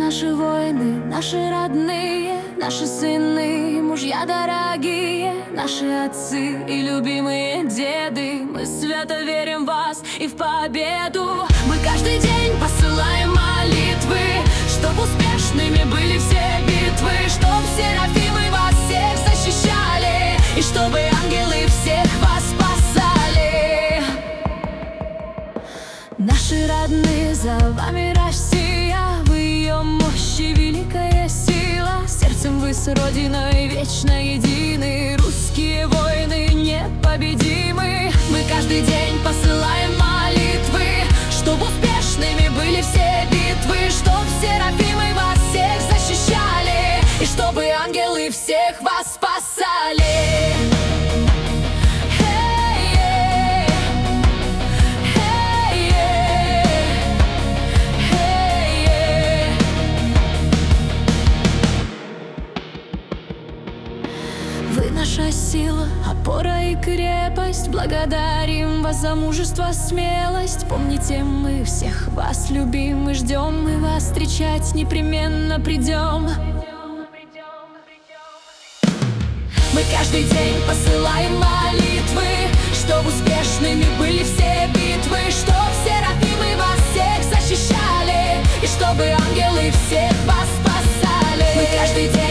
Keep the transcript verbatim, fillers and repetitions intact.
наши воины, наши родные, наши сыны, мужья дорогие, наши отцы и любимые деды. Мы свято верим в вас и в победу. Мы каждый день посылаем молитвы, чтоб успешными были все битвы, чтоб серафимы вас всех защищали, и чтобы ангелы всех вас спасали. Наши родные, за вами Россия, в ее мощи великая сила. Сердцем вы с родиной вечно едины, русские воины непобедимы. Мы каждый день посылаем молитвы, чтоб успешными были все битвы, чтоб серафимы вас всех защищали, и чтобы ангелы всех вас спасали. Вы наша сила, опора и крепость. Благодарим вас за мужество, смелость. Помните, мы всех вас любим и ждем. Мы вас встречать непременно придем. Мы каждый день посылаем молитвы, чтоб успешными были все битвы, чтоб серафимы вас всех защищали, и чтобы ангелы всех вас спасали. Мы каждый день